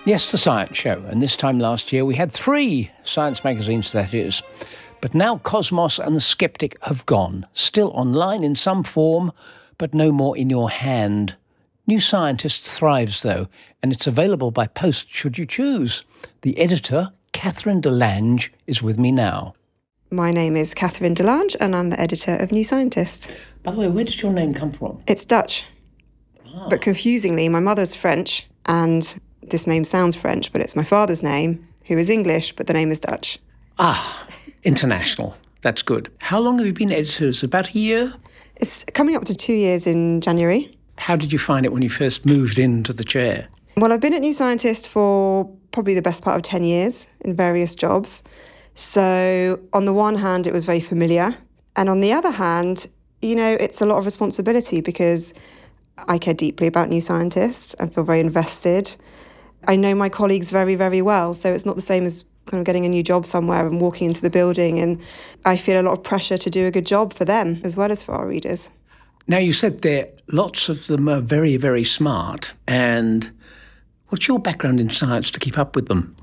Yes, The Science Show, and this time last year we had 3 science magazines, that is. But now Cosmos and The Skeptic have gone, still online in some form, but no more in your hand. New Scientist thrives though, and it's available by post should you choose. The editor, Catherine DeLange, is with me now. My name is Catherine DeLange and I'm the editor of New Scientist. By the way, where did your name come from? It's Dutch. But confusingly, my mother's French, and this name sounds French, but it's my father's name, who is English, but the name is Dutch. Ah, international. That's good. How long have you been editors? About a year? It's coming up to 2 years in January. How did you find it when you first moved into the chair? Well, I've been at New Scientist for probably the best part of 10 years in various jobs. So on the one hand, it was very familiar. And on the other hand, you know, it's a lot of responsibility because I care deeply about New Scientist. I feel very invested. I know my colleagues very, very well. So it's not the same as kind of getting a new job somewhere and walking into the building. And I feel a lot of pressure to do a good job for them as well as for our readers. Now, you said there lots of them are very, very smart. And what's your background in science to keep up with them?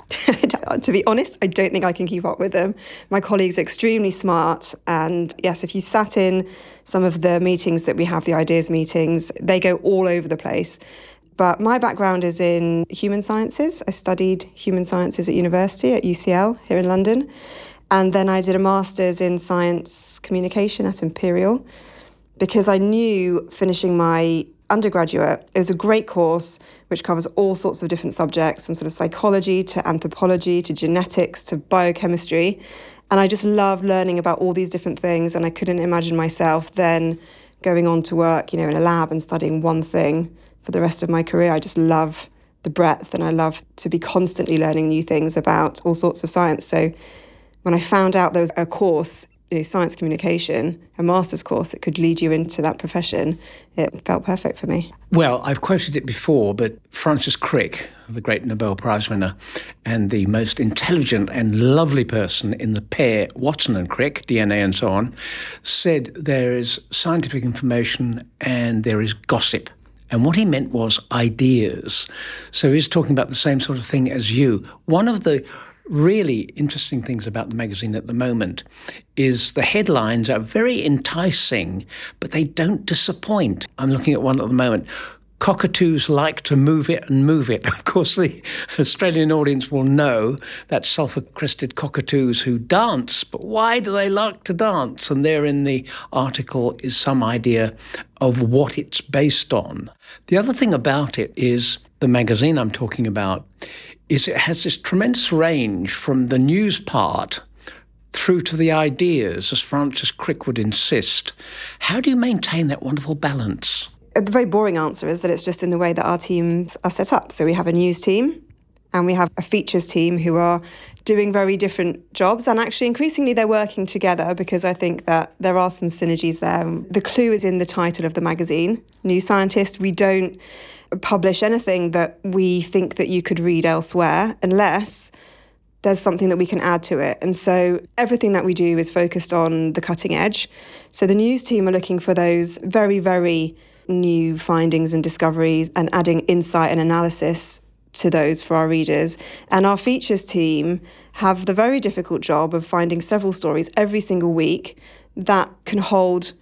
To be honest, I don't think I can keep up with them. My colleagues are extremely smart. And yes, if you sat in some of the meetings that we have, the ideas meetings, they go all over the place. But my background is in human sciences. I studied human sciences at university at UCL here in London. And then I did a master's in science communication at Imperial because I knew finishing my undergraduate, it was a great course which covers all sorts of different subjects, from sort of psychology to anthropology to genetics to biochemistry. And I just loved learning about all these different things. And I couldn't imagine myself then going on to work, you know, in a lab and studying one thing for the rest of my career. I just love the breadth and I love to be constantly learning new things about all sorts of science. So when I found out there was a course, you know, science communication, a master's course that could lead you into that profession, it felt perfect for me. Well, I've quoted it before, but Francis Crick, the great Nobel Prize winner, and the most intelligent and lovely person in the pair, Watson and Crick, DNA and so on, said there is scientific information and there is gossip. And what he meant was ideas. So he's talking about the same sort of thing as you. One of the really interesting things about the magazine at the moment is the headlines are very enticing, but they don't disappoint. I'm looking at one at the moment. Cockatoos like to move it and move it. Of course, the Australian audience will know that sulphur-crested cockatoos who dance, but why do they like to dance? And there in the article is some idea of what it's based on. The other thing about it is the magazine I'm talking about is it has this tremendous range from the news part through to the ideas, as Francis Crick would insist. How do you maintain that wonderful balance? The very boring answer is that it's just in the way that our teams are set up. So we have a news team and we have a features team who are doing very different jobs. And actually, increasingly, they're working together because I think that there are some synergies there. The clue is in the title of the magazine, New Scientist. We don't publish anything that we think that you could read elsewhere unless there's something that we can add to it. And so everything that we do is focused on the cutting edge. So the news team are looking for those very, very new findings and discoveries and adding insight and analysis to those for our readers. And our features team have the very difficult job of finding several stories every single week that can hold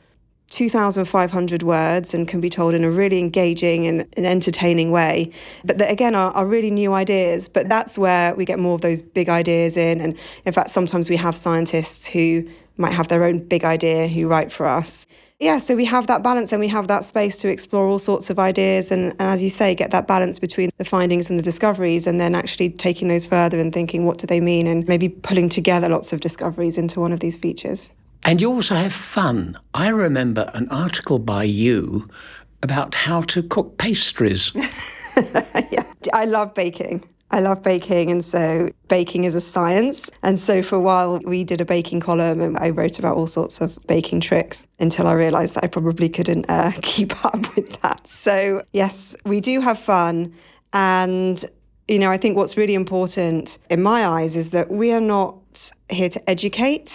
2,500 words and can be told in a really engaging and an entertaining way. But that, again, are really new ideas. But that's where we get more of those big ideas in. And in fact, sometimes we have scientists who might have their own big idea who write for us. Yeah, so we have that balance and we have that space to explore all sorts of ideas and as you say, get that balance between the findings and the discoveries and then actually taking those further and thinking, what do they mean? And maybe pulling together lots of discoveries into one of these features. And you also have fun. I remember an article by you about how to cook pastries. Yeah, I love baking. And so baking is a science. And so for a while we did a baking column and I wrote about all sorts of baking tricks until I realised that I probably couldn't keep up with that. So yes, we do have fun. And, you know, I think what's really important in my eyes is that we are not here to educate.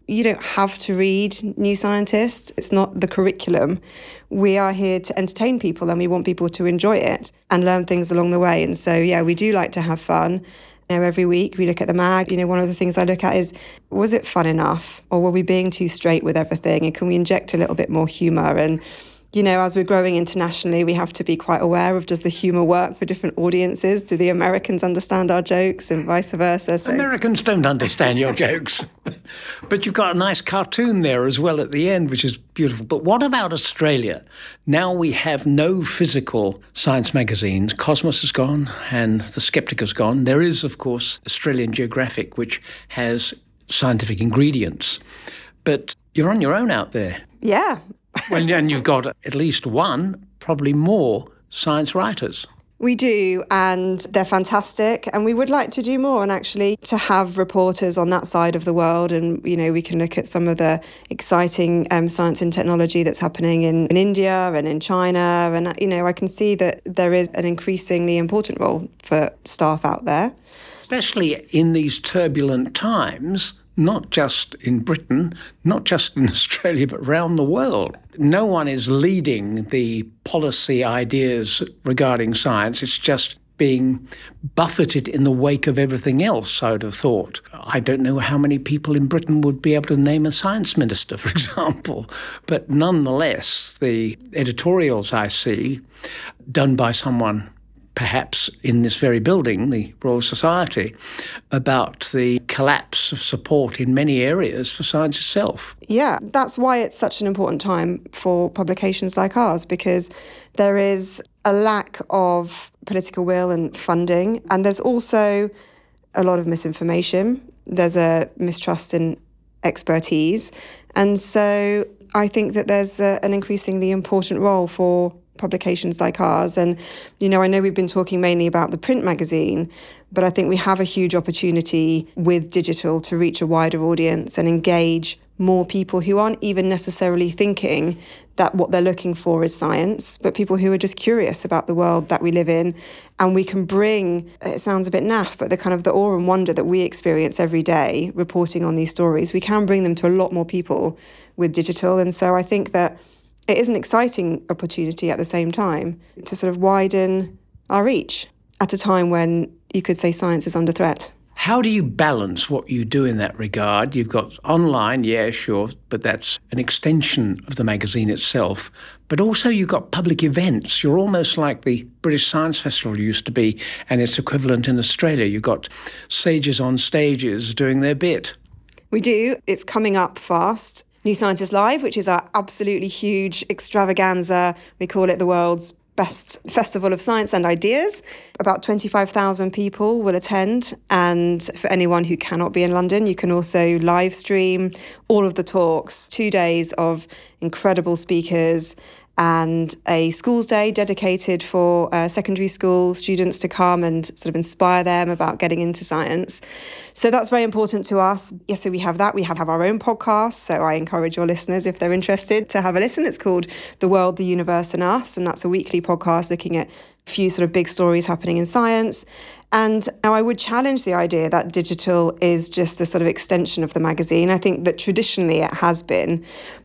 you don't have to read New Scientist. It's not the curriculum. We are here to entertain people, and we want people to enjoy it and learn things along the way. And so, yeah, we do like to have fun. Every week we look at the mag. One of the things I look at is, was it fun enough? Or were we being too straight with everything? And can we inject a little bit more humour? And as we're growing internationally, we have to be quite aware of, does the humour work for different audiences? Do the Americans understand our jokes and vice versa? So Americans don't understand your jokes. But you've got a nice cartoon there as well at the end, which is beautiful. But what about Australia? Now we have no physical science magazines. Cosmos is gone and The Skeptic is gone. There is, of course, Australian Geographic, which has scientific ingredients. But you're on your own out there. Yeah. Well, and you've got at least one, probably more, science writers. We do, and they're fantastic. And we would like to do more, and actually to have reporters on that side of the world. And, we can look at some of the exciting science and technology that's happening in India and in China. And, I can see that there is an increasingly important role for staff out there. Especially in these turbulent times, not just in Britain, not just in Australia, but around the world. No one is leading the policy ideas regarding science. It's just being buffeted in the wake of everything else, I would have thought. I don't know how many people in Britain would be able to name a science minister, for example. But nonetheless, the editorials I see, done by someone perhaps in this very building, the Royal Society, about the collapse of support in many areas for science itself. Yeah, that's why it's such an important time for publications like ours, because there is a lack of political will and funding, and there's also a lot of misinformation. There's a mistrust in expertise. And so I think that there's an increasingly important role for publications like ours. And, I know we've been talking mainly about the print magazine, but I think we have a huge opportunity with digital to reach a wider audience and engage more people who aren't even necessarily thinking that what they're looking for is science, but people who are just curious about the world that we live in. And we can bring, it sounds a bit naff, but the kind of the awe and wonder that we experience every day reporting on these stories, we can bring them to a lot more people with digital. And so I think that it is an exciting opportunity at the same time to sort of widen our reach at a time when you could say science is under threat. How do you balance what you do in that regard? You've got online, yeah, sure, but that's an extension of the magazine itself. But also you've got public events. You're almost like the British Science Festival used to be, and its equivalent in Australia. You've got sages on stages doing their bit. We do. It's coming up fast. New Scientist Live, which is our absolutely huge extravaganza. We call it the world's best festival of science and ideas. About 25,000 people will attend. And for anyone who cannot be in London, you can also live stream all of the talks, 2 days of incredible speakers, and a schools day dedicated for secondary school students to come and sort of inspire them about getting into science. So that's very important to us. Yes, so we have that. We have our own podcast. So I encourage your listeners, if they're interested, to have a listen. It's called The World, the Universe and Us. And that's a weekly podcast looking at a few sort of big stories happening in science. And now I would challenge the idea that digital is just a sort of extension of the magazine. I think that traditionally it has been,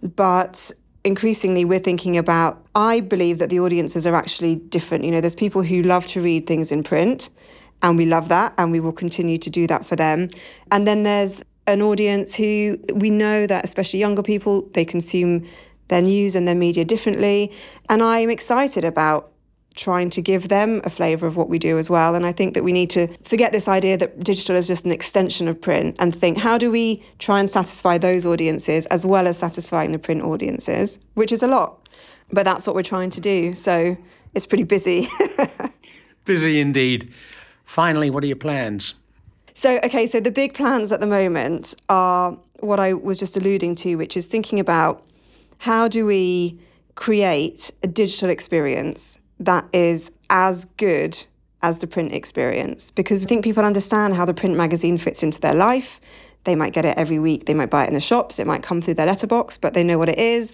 but increasingly we're thinking about, I believe that the audiences are actually different. There's people who love to read things in print, and we love that, and we will continue to do that for them. And then there's an audience who we know that, especially younger people, they consume their news and their media differently. And I'm excited about trying to give them a flavour of what we do as well. And I think that we need to forget this idea that digital is just an extension of print and think, how do we try and satisfy those audiences as well as satisfying the print audiences, which is a lot. But that's what we're trying to do. So it's pretty busy. Busy indeed. Finally, what are your plans? So the big plans at the moment are what I was just alluding to, which is thinking about how do we create a digital experience that is as good as the print experience, because I think people understand how the print magazine fits into their life. They might get it every week. They might buy it in the shops. It might come through their letterbox, but they know what it is.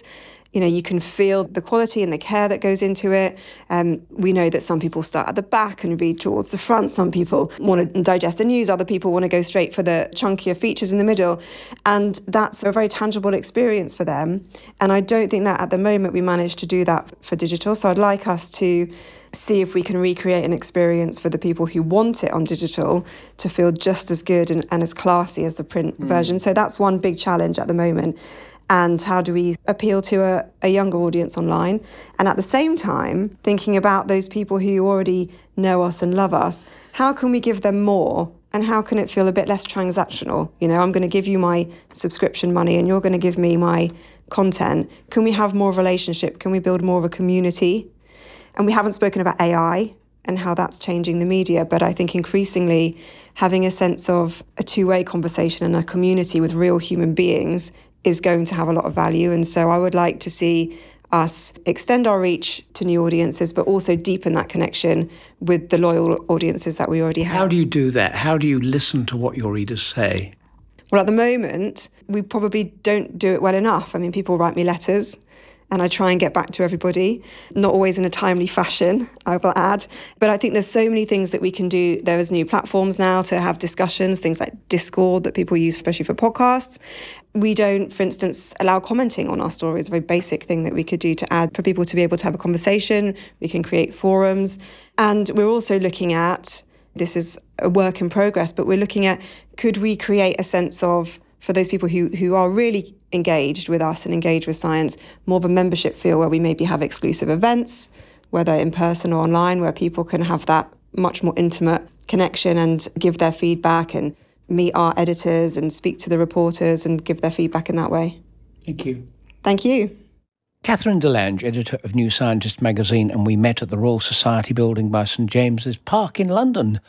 You can feel the quality and the care that goes into it. We know that some people start at the back and read towards the front. Some people want to digest the news. Other people want to go straight for the chunkier features in the middle. And that's a very tangible experience for them. And I don't think that at the moment we managed to do that for digital. So I'd like us to see if we can recreate an experience for the people who want it on digital to feel just as good and as classy as the print version. So that's one big challenge at the moment. And how do we appeal to a younger audience online? And at the same time, thinking about those people who already know us and love us, how can we give them more? And how can it feel a bit less transactional? I'm going to give you my subscription money and you're going to give me my content. Can we have more of a relationship? Can we build more of a community? And we haven't spoken about AI and how that's changing the media, but I think increasingly having a sense of a two-way conversation and a community with real human beings is going to have a lot of value. And so I would like to see us extend our reach to new audiences, but also deepen that connection with the loyal audiences that we already have. How do you do that? How do you listen to what your readers say? Well, at the moment, we probably don't do it well enough. I mean, people write me letters and I try and get back to everybody, not always in a timely fashion, I will add. But I think there's so many things that we can do. There is new platforms now to have discussions, things like Discord that people use, especially for podcasts. We don't, for instance, allow commenting on our stories, a very basic thing that we could do to add for people to be able to have a conversation. We can create forums. And we're also looking at, this is a work in progress, but we're looking at, could we create a sense of, for those people who are really engaged with us and engaged with science, more of a membership feel where we maybe have exclusive events, whether in person or online, where people can have that much more intimate connection and give their feedback and meet our editors and speak to the reporters and give their feedback in that way. Thank you. Thank you. Catherine DeLange, editor of New Scientist magazine, and we met at the Royal Society building by St James's Park in London.